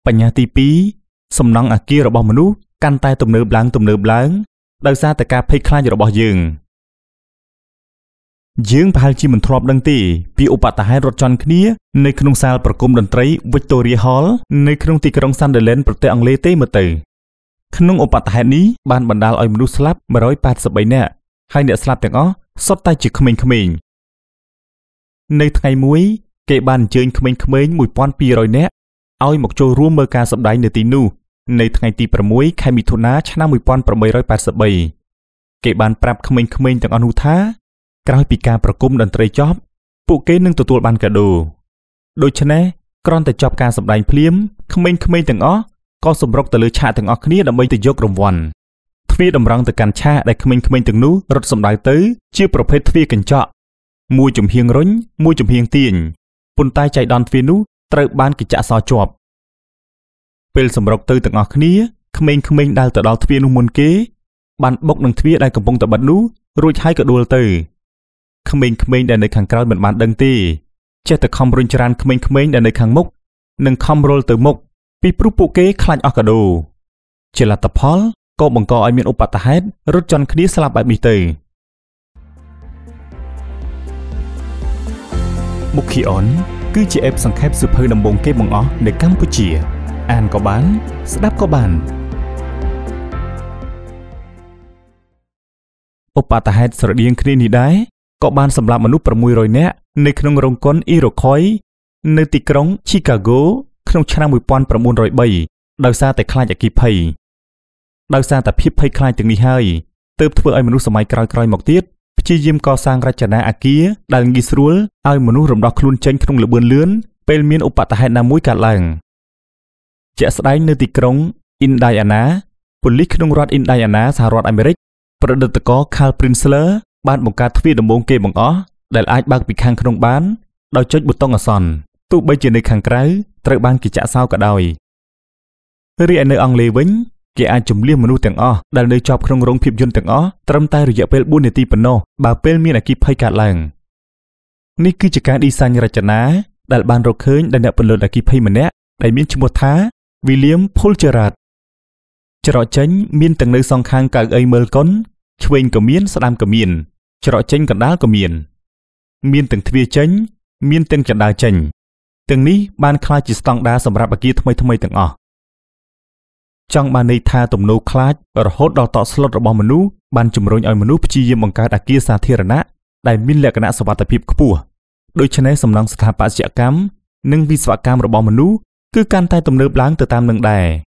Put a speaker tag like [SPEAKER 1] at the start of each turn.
[SPEAKER 1] បញ្ញទី2សំណង់អាគាររបស់មនុស្សកាន់តែទំនើបឡើងដោយសារតែការភ័យខ្លាចរបស់យើងប្រហែលជាមិនធ្លាប់ដឹងទេពីឧបទ្ទហេតុរត់ជន់គ្នានៅក្នុងសាលប្រគំតន្ត្រី Victoria Hall នៅក្នុងទីក្រុង Sunderland ប្រទេសអង់គ្លេសទេមើលទៅក្នុងឧបទ្ទហេតុនេះបានបណ្ដាលឲ្យមនុស្សស្លាប់183នាក់ហើយអ្នកស្លាប់ទាំងអស់សុទ្ធតែជាក្មេងៗនៅថ្ងៃមួយគេបានអញ្ជើញក្មេងៗ 1200 នាក់ឲ្យមកចូលរួមមើលការសម្ដែងនៅទីនោះនៅថ្ងៃទី6 ខែមិថុនាឆ្នាំ1883គេបានប្រាប់ក្មេងៗទាំងអស់នោះថាក្រោយពីការប្រគំតន្ត្រីចប់ពួកគេនឹងទទួលបានកាដូដូច្នេះគ្រាន់តែចប់ការសម្ដែងភ្លាមក្មេងៗទាំងអស់ក៏សម្រុកទៅលើឆាកទាំងអស់គ្នាដើម្បីទៅយករង្វាន់ទ្វារតម្រង់ទៅកាន់ឆាកដែលក្មេងៗទាំងនោះរត់សម្ដៅទៅជាប្រភេទទ្វារកញ្ចក់មួយចំហៀងរុញមួយចំហៀងទាញប៉ុន្តែចៃដន្យទ្វារនោះត្រូវបានកញ្ចក់សជាប់ពេលសម្រុកទៅទាំងអស់គ្នាក្មេងៗដែលទៅដល់ទ្វារនោះមុនគេបានបុកនឹងទ្វារដែលកំពុងតែបិទនោះរួចហើយក៏ដួលទៅក្មេងៗដែលនៅខាងក្រោយមិនបានដឹងទេចេះតែខំរុញច្រានក្មេងៗដែលនៅខាងមុខនិងខំរុលទៅមុខពីព្រោះពួកគេខ្លាចអស់កាដូជាលទ្ធផលក៏បង្កឲ្យមានឧបទ្ទហេតុរត់ជន់គ្នាស្លាប់បែបនេះទៅមុខអនគឺជាអេបសង្ខេបសៀវភៅដំបូងគេបង្អស់នៅកម្ពុជាអានក៏បានស្ដាប់ក៏បានឧបទ្ទហេតុស្រដៀងគ្នានេះដែរក៏បានសម្លាប់មនុស្ស600នាក់នៅក្នុងរោងកុនអ៊ីរ៉ូខុយនៅទីក្រុង Chicago ក្នុងឆ្នាំ1903ដោយសារតែខ្លាចអគ្គិភ័យដោយសារតែភាពភ័យខ្លាចទាំងនេះហើយទើបធ្វើឲ្យមនុស្សសម័យក្រោយៗមកទៀតព្យាយាមកសាងរចនាអគារដែលងាយស្រួលឲ្យមនុស្សរំដោះខ្លួនចេញក្នុងល្បឿនលឿនពេលមានឧបទ្ទហេតុណាមួយកើតឡើងជាក់ស្ដែងនៅទីក្រុង Indiana ប៉ូលីសក្នុងរដ្ឋ Indiana សហរដ្ឋអាមេរិកប្រឌិតករ Carl Prinzler បានបង្កើតទ្វារដំបូងគេបង្អស់ដែលអាចបើកពីខាងក្នុងបានដោយចុចប៊ូតុងអាសន្នទោះបីជានៅខាងក្រៅត្រូវបានគេចាក់សោក៏ដោយរីឯនៅអង់គ្លេសវិញគេអាចជំលៀសមនុស្សទាំងអស់ដែលនៅជាប់ក្នុងរោងភាពយន្តទាំងអស់ត្រឹមតែរយៈពេល4នាទីប៉ុណ្ណោះបើពេលមានអគ្គិភ័យកើតឡើងនេះគឺជាការឌីសាញរចនាដែលបានរកឃើញដោយអ្នកពន្លត់អគ្គិភ័យម្នាក់ដែលមានឈ្មោះថា William Pulgerat ច្រកចេញមានទាំងនៅសងខាងកៅអីមើលកុនឆ្វេងក៏មានស្ដាំក៏មានច្រកចេញកណ្ដាលក៏មានទាំងទ្វារចេញមានទាំងចណ្ដាលចេញទាំងនេះបានក្លាយជាស្តង់ដារសម្រាប់អគារថ្មីៗទាំងអស់ចង់បានន័យថាទំនោរខ្លាចរហូតដល់តក់ស្លុតរបស់មនុស្សបានជំរុញឲ្យមនុស្សព្យាយាមបង្កើតអគារសាធារណៈដែលមានលក្ខណៈសុវត្ថិភាពខ្ពស់ដូច្នេះសំណង់ស្ថាបត្យកម្មនិងវិស្វកម្មរបស់មនុស្សគឺកាន់តែទំនើបឡើងទៅតាមនឹងដែរ